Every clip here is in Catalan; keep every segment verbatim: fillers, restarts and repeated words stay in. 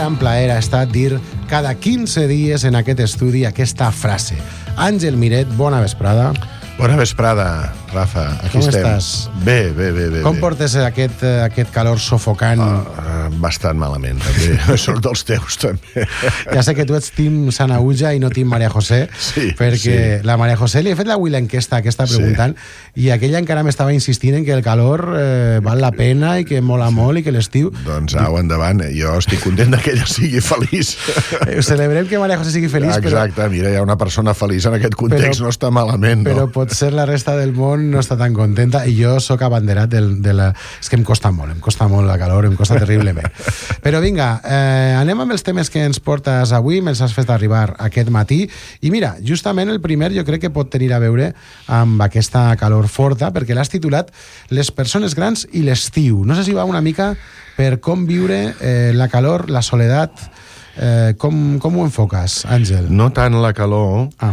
gran plaer ha estat dir cada quinze dies en aquest estudi aquesta frase. Àngel Miret, bona vesprada. Bona vesprada, Rafa. Aquí Com estem. estàs? Bé, bé, bé. bé Com bé. portes aquest, aquest calor sofocant? Uh, bastant malament, també. Soc dels teus, també. Ja sé que tu ets team Sanaúja i no team Maria José, Sí, perquè sí. la Maria José li he fet avui l'enquesta aquesta preguntant sí. i aquella encara m'estava insistint en que el calor eh, val la pena i que mola sí. molt i que l'estiu... Doncs au, endavant. Jo estic content que ella sigui feliç. Eh, celebrem que Maria José sigui feliç, Exacte, però... mira, hi ha una persona feliç en aquest context, Però- no està malament, no? Però potser la resta del món no està tan contenta i jo sóc abanderat del, de la... És que em costa molt, em costa molt la calor, em costa terriblement. Però vinga, eh, anem amb els temes que ens portes avui, me'ls has fet arribar aquest matí, i mira, justament el primer jo crec que pot tenir a veure amb aquesta calor forta, perquè l'has titulat Les persones grans i l'estiu. No sé si va una mica per com viure eh, la calor, la soledat, eh, com, com ho enfoques, Àngel? No tant la calor, Ah.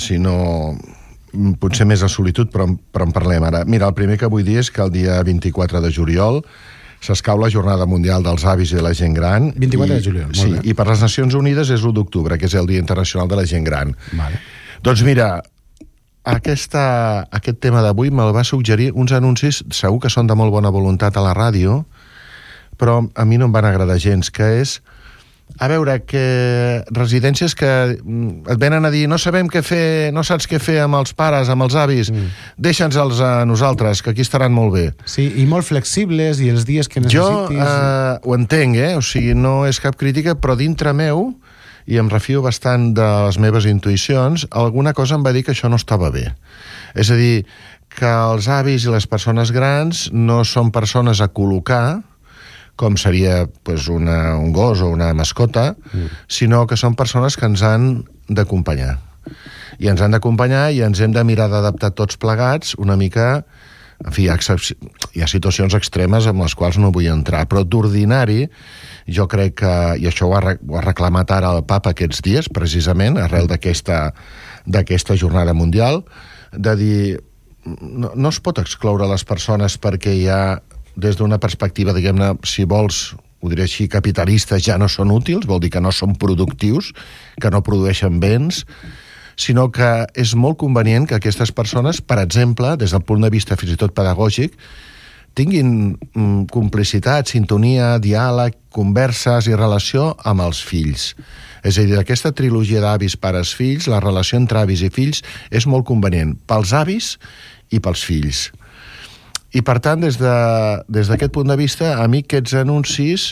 sinó potser més la solitud, però, però en parlem ara. Mira, el primer que vull dir és que el dia vint-i-quatre de juliol s'escau la Jornada Mundial dels Avis i de la Gent Gran. vint-i-quatre i, de juliol, molt sí, bé. I per les Nacions Unides és l'u d'octubre, que és el Dia Internacional de la Gent Gran. Vale. Doncs mira, aquesta, aquest tema d'avui me'l va suggerir uns anuncis, segur que són de molt bona voluntat a la ràdio, però a mi no em van agradar gens, que és, a veure, que residències que mm, et venen a dir no sabem què fer, no saps què fer amb els pares, amb els avis, mm. deixa'ns-els a nosaltres, que aquí estaran molt bé. Sí, i molt flexibles, i els dies que Jo necessitis... eh, ho entenc, eh? O sigui, no és cap crítica, però dintre meu, i em refio bastant de les meves intuïcions, alguna cosa em va dir que això no estava bé. És a dir, que els avis i les persones grans no són persones a col·locar, com seria pues, una, un gos o una mascota, mm. sinó que són persones que ens han d'acompanyar. I ens han d'acompanyar i ens hem de mirar d'adaptar tots plegats una mica... En fi, hi ha, excep... hi ha situacions extremes amb les quals no vull entrar, però d'ordinari jo crec que, i això ho ha, re... ho ha reclamat ara el papa aquests dies, precisament, arrel d'aquesta d'aquesta jornada mundial, de dir, no, no es pot excloure les persones perquè hi ha, des d'una perspectiva, diguem-ne, si vols, ho diré així, capitalistes, ja no són útils, vol dir que no són productius, que no produeixen béns, sinó que és molt convenient que aquestes persones, per exemple, des del punt de vista fins i tot pedagògic, tinguin mm, complicitat, sintonia, diàleg, converses i relació amb els fills. És a dir, aquesta trilogia d'avis, pares, fills, la relació entre avis i fills és molt convenient pels avis i pels fills. I, per tant, des de, des d'aquest punt de vista, a mi aquests anuncis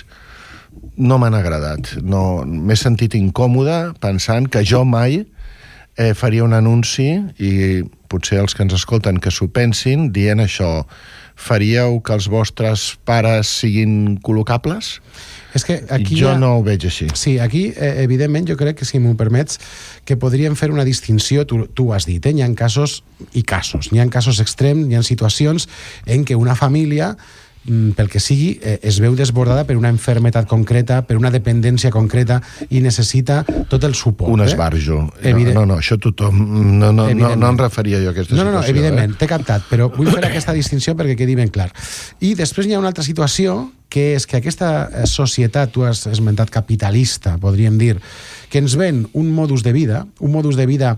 no m'han agradat. No, m'he sentit incòmode pensant que jo mai eh, faria un anunci, i potser els que ens escolten que s'ho pensin, dient això, faríeu que els vostres pares siguin col·locables? És que aquí jo ha... no ho veig així. Sí, aquí, eh, evidentment, jo crec que, si m'ho permets, que podríem fer una distinció, tu, tu ho has dit, eh? Hi ha casos i casos, hi ha casos extrems, hi ha situacions en què una família, pel que sigui, eh, es veu desbordada per una enfermetat concreta, per una dependència concreta, i necessita tot el suport. Un eh? esbarjo. Evident... No, no, no, això tothom... No, no, no, no em referia jo a aquesta no, no, no, situació. evidentment, eh? t'he captat, però vull fer aquesta distinció perquè quedi ben clar. I després hi ha una altra situació, que és que aquesta societat, tu has esmentat capitalista, podríem dir, que ens ven un modus de vida, un modus de vida,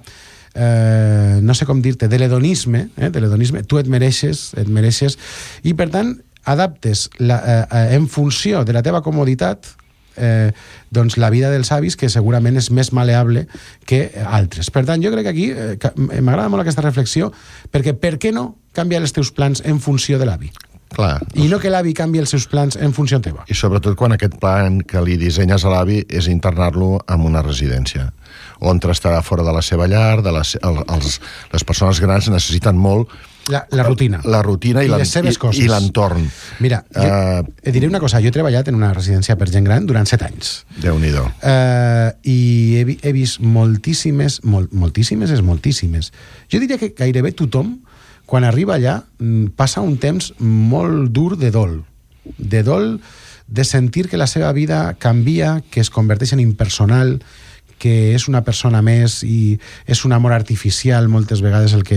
eh, no sé com dir-te, de l'hedonisme, eh, de l'hedonisme, tu et mereixes, et mereixes, i per tant adaptes la, eh, en funció de la teva comoditat eh, doncs la vida dels avis, que segurament és més maleable que altres. Per tant, jo crec que aquí eh, m'agrada molt aquesta reflexió, perquè per què no canviar els teus plans en funció de l'avi? Clar. I no que l'avi canvi els seus plans en funció teva. I sobretot quan aquest plan que li dissenyes a l'avi és internar-lo en una residència, on estarà fora de la seva llar, de les, el, els, les persones grans necessiten molt La, la rutina. La rutina i, I les seves coses. i, i l'entorn. Mira, jo uh, et diré una cosa, jo he treballat en una residència per gent gran durant set anys. Déu-n'hi-do. Uh, I he, he vist moltíssimes, molt, moltíssimes és moltíssimes. Jo diria que gairebé tothom, quan arriba allà, passa un temps molt dur de dol. De dol, de sentir que la seva vida canvia, que es converteix en impersonal, que és una persona més i és un amor artificial moltes vegades el que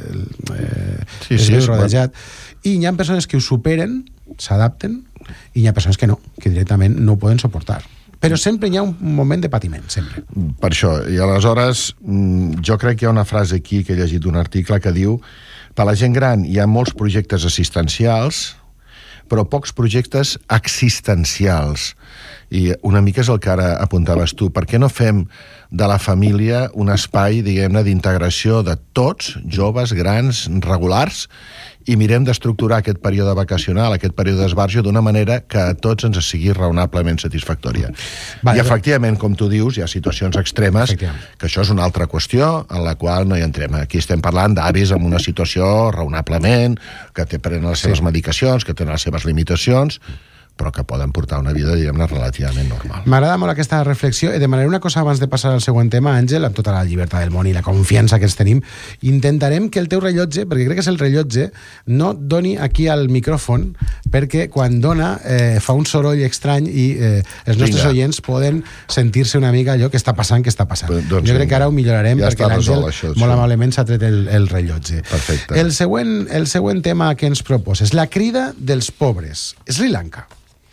eh, sí, es sí, veu és rodejat. I hi ha persones que ho superen, s'adapten, i hi ha persones que no, que directament no ho poden suportar. Però sempre hi ha un moment de patiment, sempre. Per això, i aleshores jo crec que hi ha una frase aquí que he llegit d'un article que diu: per a la gent gran hi ha molts projectes assistencials, però pocs projectes existencials. I una mica és el que ara apuntaves tu. Per què no fem de la família un espai, diguem-ne, d'integració de tots, joves, grans, regulars, i mirem d'estructurar aquest període vacacional, aquest període d'esbarjo, d'una manera que a tots ens sigui raonablement satisfactòria. Vale, I, efectivament, com tu dius, hi ha situacions extremes, que això és una altra qüestió en la qual no hi entrem. Aquí estem parlant d'avis en una situació raonablement, que te prenen les seves sí. medicacions, que tenen les seves limitacions, però que poden portar una vida, diguem-ne, relativament normal. M'agrada molt aquesta reflexió. I demanaré una cosa abans de passar al següent tema, Àngel, amb tota la llibertat del món i la confiança que ens tenim. Intentarem que el teu rellotge, perquè crec que és el rellotge, no doni aquí al micròfon, perquè quan dona eh, fa un soroll estrany i eh, els nostres Vinga. oients poden sentir-se una mica allò que està passant, que està passant. Doncs, doncs, jo crec que ara ho millorarem, ja perquè l'Àngel molt amablement s'ha tret el, el rellotge. Perfecte. El següent, el següent tema que ens proposes, la crida dels pobres. Sri Lanka.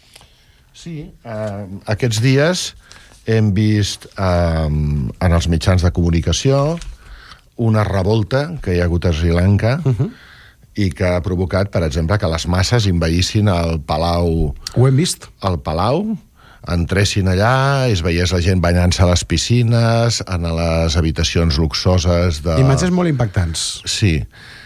Sí, eh, aquests dies hem vist eh, en els mitjans de comunicació una revolta que hi ha hagut a Sri Lanka uh-huh. i que ha provocat, per exemple, que les masses envaïssin el Palau. Ho hem vist. El Palau, entressin allà, es veiés la gent banyant-se a les piscines, en les habitacions luxoses de... Imatges molt impactants. Sí.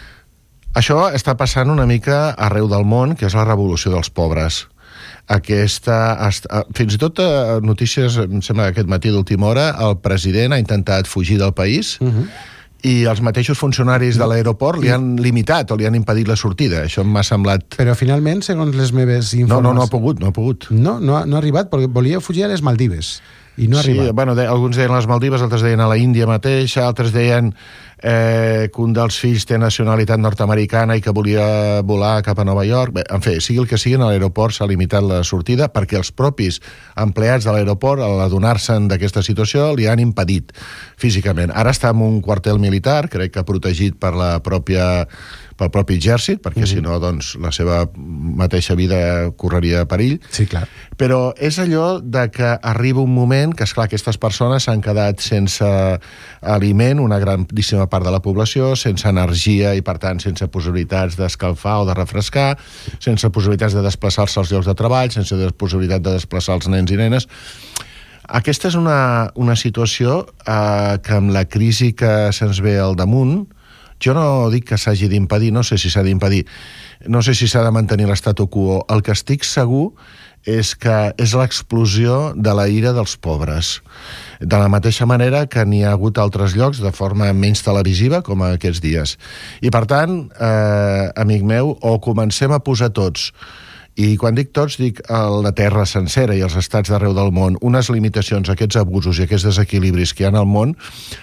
Això està passant una mica arreu del món, que és la revolució dels pobres. Aquesta, fins i tot notícies, em sembla que aquest matí d'última hora, el president ha intentat fugir del país uh-huh. i els mateixos funcionaris de l'aeroport li han limitat o li han impedit la sortida. Això m'ha semblat... Però finalment, segons les meves informacions... No, no, no ha pogut, no ha pogut. No, no, no ha arribat, perquè volia fugir a les Maldives. I no ha sí, arribat. Bueno, de, alguns deien les Maldives, altres deien a la Índia mateixa, altres deien eh, que un dels fills té nacionalitat nord-americana i que volia volar cap a Nova York. Bé, en fi, sigui el que sigui, a l'aeroport s'ha limitat la sortida perquè els propis empleats de l'aeroport, al adonar-se'n d'aquesta situació, li han impedit físicament. Ara està en un quartel militar, crec que protegit per la pròpia pel propi exèrcit, perquè mm-hmm. si no, doncs, la seva mateixa vida correria perill. Sí, clar. Però és allò de que arriba un moment que, esclar, aquestes persones s'han quedat sense aliment, una grandíssima part de la població, sense energia i, per tant, sense possibilitats d'escalfar o de refrescar, sense possibilitats de desplaçar-se als llocs de treball, sense possibilitat de desplaçar els nens i nenes. Aquesta és una, una situació eh, que amb la crisi que se'ns ve al damunt, jo no dic que s'hagi d'impedir, no sé si s'ha d'impedir, no sé si s'ha de mantenir l'estatu quo. El que estic segur és que és l'explosió de la ira dels pobres. De la mateixa manera que n'hi ha hagut altres llocs de forma menys televisiva, com aquests dies. I, per tant, eh, amic meu, o comencem a posar tots, i quan dic tots, dic la terra sencera i els estats d'arreu del món, unes limitacions a aquests abusos i aquests desequilibris que hi ha al món,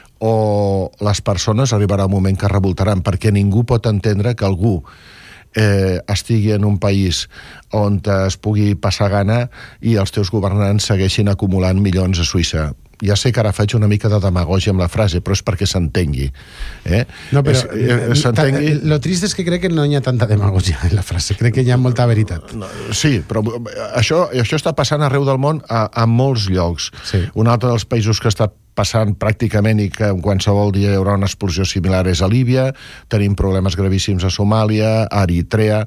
o les persones arribarà un moment que revoltaran, perquè ningú pot entendre que algú eh, estigui en un país on es pugui passar gana i els teus governants segueixin acumulant milions a Suïssa. Ja sé que ara faig una mica de demagògia amb la frase, però és perquè s'entengui. Eh? No, però es, s'entengui... lo trist és que crec que no hi ha tanta demagògia en la frase, crec que hi ha molta veritat. Sí, però això, això està passant arreu del món a, a molts llocs. Sí. Un altre dels països que està passant pràcticament i que en qualsevol dia hi haurà una explosió similar és a Líbia, tenim problemes gravíssims a Somàlia, a Eritrea,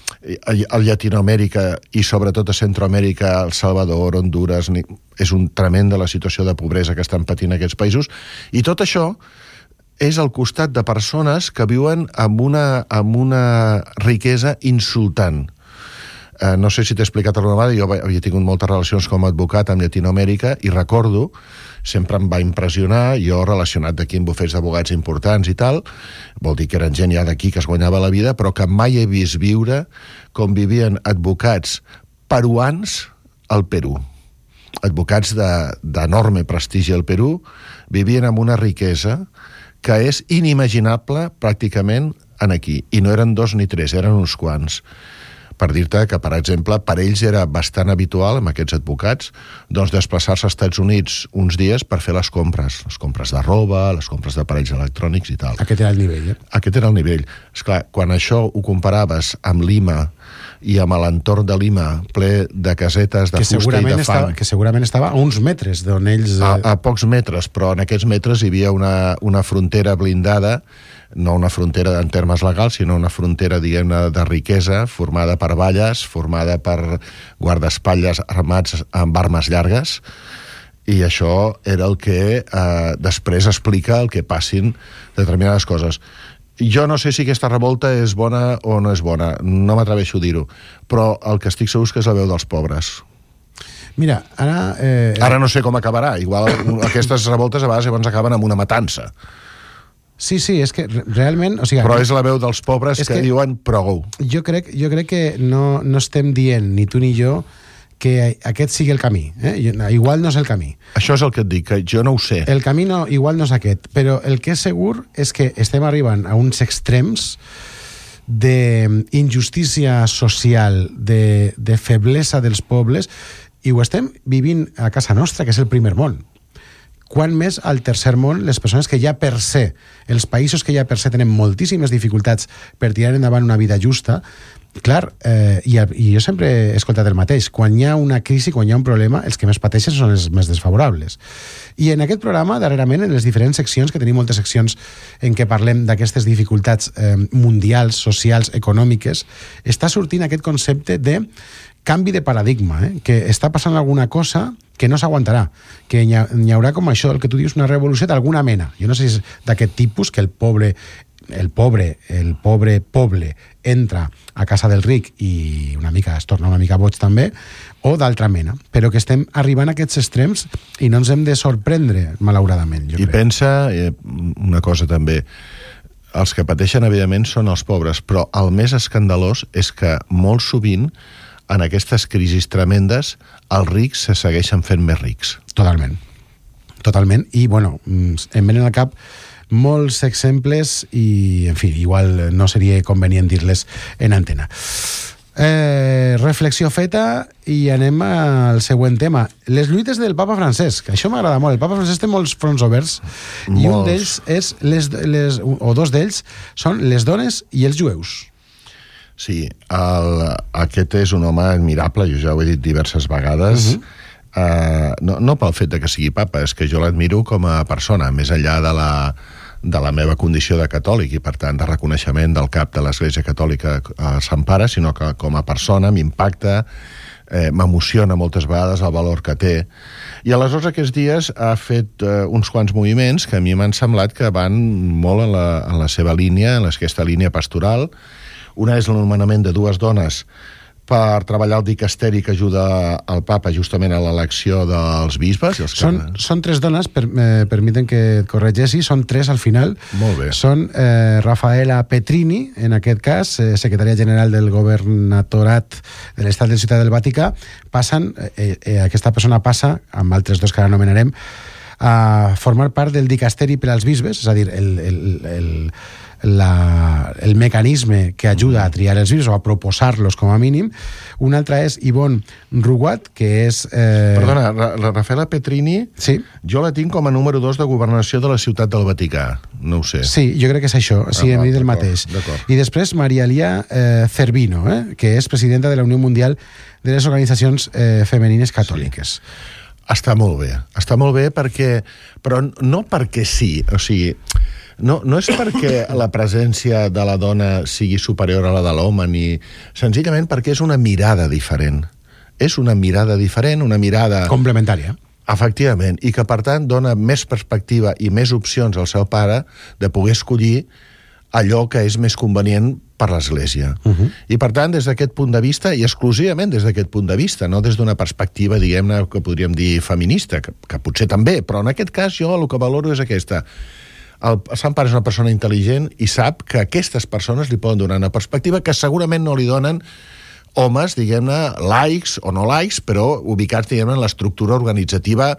a Llatinoamèrica i sobretot a Centroamèrica, El Salvador, Honduras, és un tremenda la situació de pobresa que estan patint aquests països, i tot això és al costat de persones que viuen amb una, amb una riquesa insultant. Eh, no sé si t'he explicat alguna vegada, jo havia tingut moltes relacions com a advocat amb Llatinoamèrica i recordo, sempre em va impressionar, jo relacionat d'aquí amb bufets d'advocats importants i tal, vol dir que eren gent ja d'aquí que es guanyava la vida, però que mai he vist viure com vivien advocats peruans al Perú. Advocats d'enorme de, prestigi al Perú vivien amb una riquesa que és inimaginable pràcticament en aquí. I no eren dos ni tres, eren uns quants. per dir-te que, per exemple, per ells era bastant habitual, amb aquests advocats, doncs desplaçar-se als Estats Units uns dies per fer les compres, les compres de roba, les compres d'aparells electrònics i tal. Aquest era el nivell, eh? Aquest era el nivell. Esclar, quan això ho comparaves amb Lima i amb l'entorn de Lima ple de casetes de que fusta i de fang... Estava, que segurament estava a uns metres d'on ells... A, a pocs metres, però en aquests metres hi havia una, una frontera blindada, no una frontera en termes legals, sinó una frontera, diguem-ne, de riquesa, formada per valles, formada per guardaespatlles armats amb armes llargues, i això era el que eh, després explica el que passin determinades coses. Jo no sé si aquesta revolta és bona o no és bona, no m'atreveixo a dir-ho, però el que estic segur és que és la veu dels pobres. Mira, ara... Eh, ara no sé com acabarà. Igual aquestes revoltes a vegades llavors acaben amb una matança. Sí, sí, és que realment... O sigui, però és la veu dels pobres que, que diuen prou. Jo crec, jo crec que no, no estem dient, ni tu ni jo, que aquest sigui el camí. Eh? Igual no és el camí. Això és el que et dic, que jo no ho sé. El camí no, igual no és aquest, però el que és segur és que estem arribant a uns extrems d'injustícia social, de, de feblesa dels pobles, i ho estem vivint a casa nostra, que és el primer món. Quan més al tercer món, les persones que ja per se, els països que ja per se tenen moltíssimes dificultats per tirar endavant una vida justa, clar, eh, i, i jo sempre he escoltat el mateix, quan hi ha una crisi, quan hi ha un problema, els que més pateixen són els més desfavorables. I en aquest programa, darrerament, en les diferents seccions, que tenim moltes seccions en què parlem d'aquestes dificultats eh, mundials, socials, econòmiques, està sortint aquest concepte de canvi de paradigma, eh? Que està passant alguna cosa que no s'aguantarà, que hi, ha, hi haurà com això, el que tu dius, una revolució d'alguna mena. Jo no sé si és d'aquest tipus, que el pobre, el pobre, el pobre poble entra a casa del ric i una mica es torna una mica boig també, o d'altra mena, però que estem arribant a aquests extrems i no ens hem de sorprendre, malauradament, jo I crec. pensa, eh, una cosa també, els que pateixen, evidentment, són els pobres, però el més escandalós és que molt sovint en aquestes crisis tremendes, els rics se segueixen fent més rics. Totalment. Totalment. I, bueno, em venen al cap molts exemples i, en fi, igual no seria convenient dir-les en antena. Eh, reflexió feta i anem al següent tema. Les lluites del papa Francesc. Això m'agrada molt. El papa Francesc té molts fronts oberts molts. I un d'ells és, les, les, o dos d'ells, són les dones i els jueus. Sí, el, aquest és un home admirable, jo ja ho he dit diverses vegades, uh-huh. uh, no, no pel fet de que sigui papa, és que jo l'admiro com a persona, més enllà de la, de la meva condició de catòlic i, per tant, de reconeixement del cap de l'Església Catòlica a Sant Pare, sinó que com a persona m'impacta, eh, m'emociona moltes vegades el valor que té. I aleshores aquests dies ha fet eh, uns quants moviments que a mi m'han semblat que van molt en la, en la seva línia, en aquesta línia pastoral. Una és l'anomenament de dues dones per treballar el dicasteri que ajuda el papa justament a l'elecció dels bisbes. Els són, que... són tres dones, per, eh, permiten que et corregeixi, són tres al final. Molt bé. Són eh, Rafaela Petrini, en aquest cas, eh, secretària general del governatorat de l'Estat de Ciutat del Vaticà. Passen, eh, eh, aquesta persona passa, amb altres dos que ara anomenarem, a formar part del dicasteri per als bisbes, és a dir, el... el, el La, el mecanisme que ajuda a triar els bisbes o a proposar-los com a mínim. Una altra és Yvonne Rougat, que és... Eh... Perdona, la Rafaela Petrini, sí? Jo la tinc com a número dos de governació de la Ciutat del Vaticà, no ho sé. Sí, jo crec que és això, sí, ah, hem dit el mateix. I després Maria Elia eh, Cervino, eh, que és presidenta de la Unió Mundial de les Organitzacions eh, Femenines Catòliques. Sí. Està molt bé, està molt bé perquè... Però no perquè sí, o sigui... No, no és perquè la presència de la dona sigui superior a la de l'home, ni senzillament perquè és una mirada diferent. És una mirada diferent, una mirada... complementària. Efectivament, i que per tant dona més perspectiva i més opcions al seu pare de poder escollir allò que és més convenient per l'Església. Uh-huh. I per tant, des d'aquest punt de vista, i exclusivament des d'aquest punt de vista, no des d'una perspectiva, diguem-ne, que podríem dir feminista, que, que potser també, però en aquest cas jo el que valoro és aquesta... El Sant Pare és una persona intel·ligent i sap que aquestes persones li poden donar una perspectiva que segurament no li donen homes, diguem-ne, laics o no laics, però ubicats, diguem-ne, en l'estructura organitzativa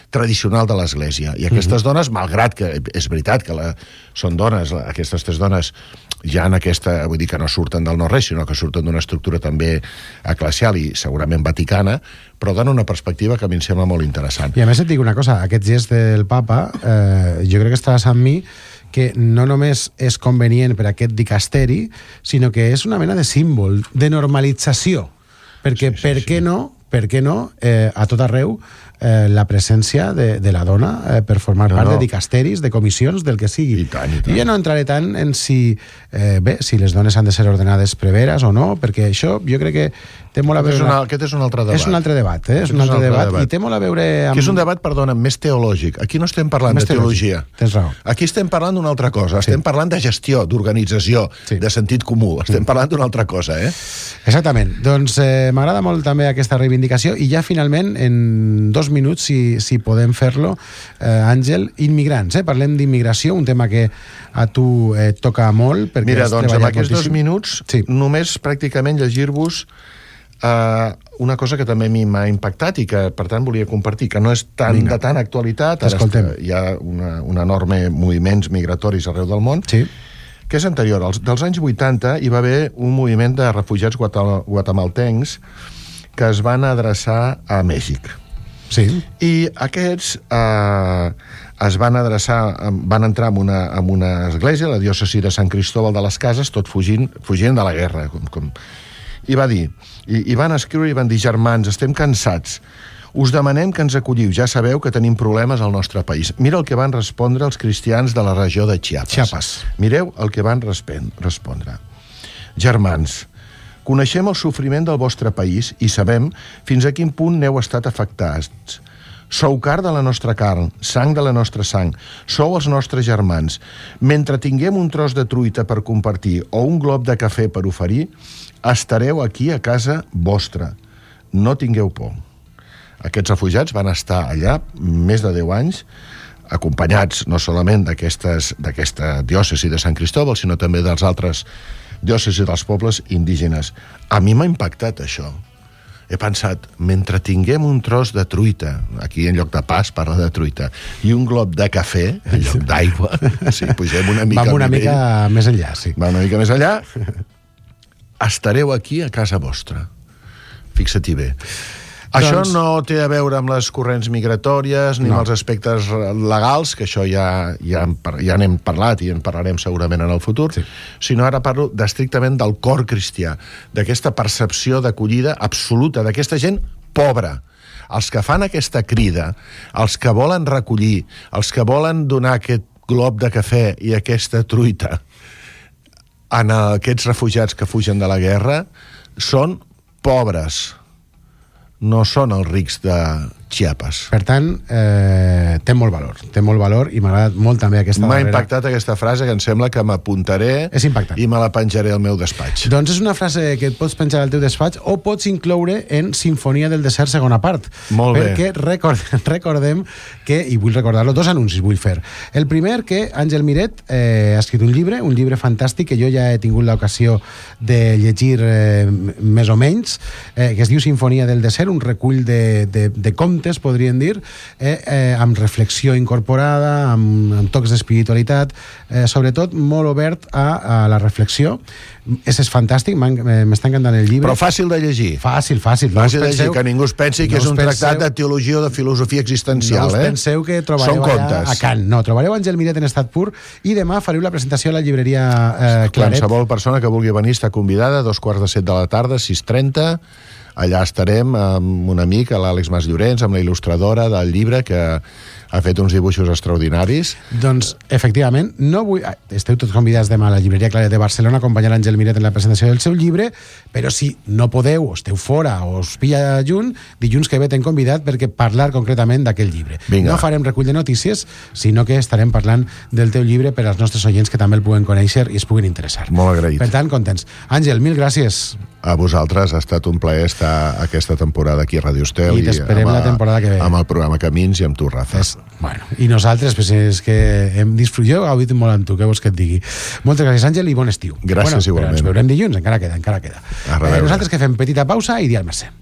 tradicional de l'Església. I aquestes mm-hmm. dones, malgrat que és veritat que la, són dones, aquestes tres dones ja en aquesta, vull dir que no surten del no-res, sinó que surten d'una estructura també eclesial i segurament vaticana, però donen una perspectiva que a mi em sembla molt interessant. I a més et dic una cosa, aquest gest del papa, eh, jo crec que estàs amb mi, que no només és convenient per a aquest dicasteri, sinó que és una mena de símbol, de normalització. Perquè sí, sí, per sí. què no, per què no eh, a tot arreu eh, la presència de, de la dona eh, per formar no, part no. de dicasteris, de comissions, del que sigui. I tant, i tant. I ja no entraré tant en si, eh, bé, si les dones han de ser ordenades preveres o no, perquè això jo crec que té molt a veure... És una, aquest és un altre debat. És un altre debat, eh? És un altre, un altre debat, debat, i té molt a veure amb... Que és un debat, perdona, més teològic. Aquí no estem parlant més de teologia. Tens raó. Aquí estem parlant d'una altra cosa. Estem sí. parlant de gestió, d'organització, sí. de sentit comú. Estem parlant d'una altra cosa, eh? Exactament. Doncs eh, m'agrada molt també aquesta reivindicació i ja finalment, en dos minuts, si, si podem fer-lo, eh, Àngel, immigrants, eh? Parlem d'immigració, un tema que a tu eh, toca molt. Mira, doncs, amb aquests moltíssim. dos minuts, sí. només pràcticament llegir-vos Uh, una cosa que també a mi m'ha impactat i que, per tant, volia compartir, que no és tan, de tan actualitat, ara està, hi ha una, un enorme moviments migratoris arreu del món, sí. que és anterior. Als, dels anys vuitanta hi va haver un moviment de refugiats guatemaltencs que es van adreçar a Mèxic. Sí. I aquests eh, es van adreçar, van entrar en una, en una església, la diòcesi de Sant Cristóbal de les Cases, tot fugint, fugint de la guerra, com... com i va dir, i, i van escriure i van dir: germans, estem cansats, us demanem que ens acolliu, ja sabeu que tenim problemes al nostre país. Mira el que van respondre els cristians de la regió de Chiapas. Chiapas. Mireu el que van respondre. Germans, coneixem el sofriment del vostre país i sabem fins a quin punt n'heu estat afectats. Sou carn de la nostra carn, sang de la nostra sang, sou els nostres germans. Mentre tinguem un tros de truita per compartir o un glob de cafè per oferir, estareu aquí a casa vostra. No tingueu por. Aquests refugiats van estar allà més de deu anys, acompanyats no solament d'aquesta diòcesi de Sant Cristóbal, sinó també dels altres diòcesis dels pobles indígenes. A mi m'ha impactat això. He pensat, mentre tinguem un tros de truita, aquí en lloc de pa es parla de truita, i un glob de cafè en lloc d'aigua, sí, pugem una mica... Vam una mica més enllà, sí. Vam una mica més enllà, estareu aquí a casa vostra. Fixa-t'hi bé. Això doncs... no té a veure amb les corrents migratòries ni no. amb els aspectes legals, que això ja, ja, ja n'hem parlat i en parlarem segurament en el futur, sí. sinó ara parlo estrictament del cor cristià, d'aquesta percepció d'acollida absoluta, d'aquesta gent pobra. Els que fan aquesta crida, els que volen recollir, els que volen donar aquest glob de cafè i aquesta truita a aquests refugiats que fugen de la guerra, són pobres. No són els rics de Chiapas. Per tant, eh, té molt valor. Té molt valor i m'ha agradat molt també aquesta M'ha darrera... impactat aquesta frase que em sembla que m'apuntaré i me la penjaré al meu despatx. Doncs és una frase que et pots penjar al teu despatx o pots incloure en Sinfonia del Desert segona part. Molt bé. Perquè record, recordem que, i vull recordar-lo, dos anuncis vull fer. El primer, que Àngel Miret eh, ha escrit un llibre, un llibre fantàstic que jo ja he tingut l'ocasió de llegir eh, més o menys, eh, que es diu Sinfonia del Desert, un recull de, de, de contes, podríem dir, eh, eh, amb reflexió incorporada, amb, amb tocs d'espiritualitat, eh, sobretot molt obert a, a la reflexió. És, és fantàstic, m'està encantant el llibre. Però fàcil de llegir. Fàcil, fàcil. No fàcil de llegir, que ningú es pensi que no és un penseu, tractat de teologia o de filosofia existencial. No us eh? penseu que trobareu allà a Cant. No, trobareu Àngel Miret en estat pur i demà fareu la presentació a la llibreria eh, Claret. Qualsevol persona que vulgui venir està convidada, a dos quarts de set de la tarda, sis trenta. Allà estarem amb un amic, l'Àlex Mas Llorenç, amb la il·lustradora del llibre, que ha fet uns dibuixos extraordinaris. Doncs, efectivament, no vull... esteu tots convidats demà a la llibreria Claret de Barcelona a acompanyar l'Àngel Miret en la presentació del seu llibre, però si no podeu, o esteu fora, o us pilla junt, dilluns que ve t'hem convidat perquè parlar concretament d'aquell llibre. Vinga. No farem recull de notícies, sinó que estarem parlant del teu llibre per als nostres oients que també el puguen conèixer i es puguin interessar. Molt agraït. Per tant, contents. Àngel, mil gràcies. A vosaltres, ha estat un plaer estar aquesta temporada aquí a Radio Estel i t'esperem la temporada que ve amb el programa Camins i amb tu, Rafa. És, bueno, i nosaltres, pues, és que hem disfrutat, jo he gaudit molt amb tu, què vols que et digui. Moltes gràcies, Àngel, i bon estiu. Gràcies, bueno, igualment. Ens veurem dilluns, encara queda, encara queda. Eh, nosaltres que fem petita pausa i dia al Mercè.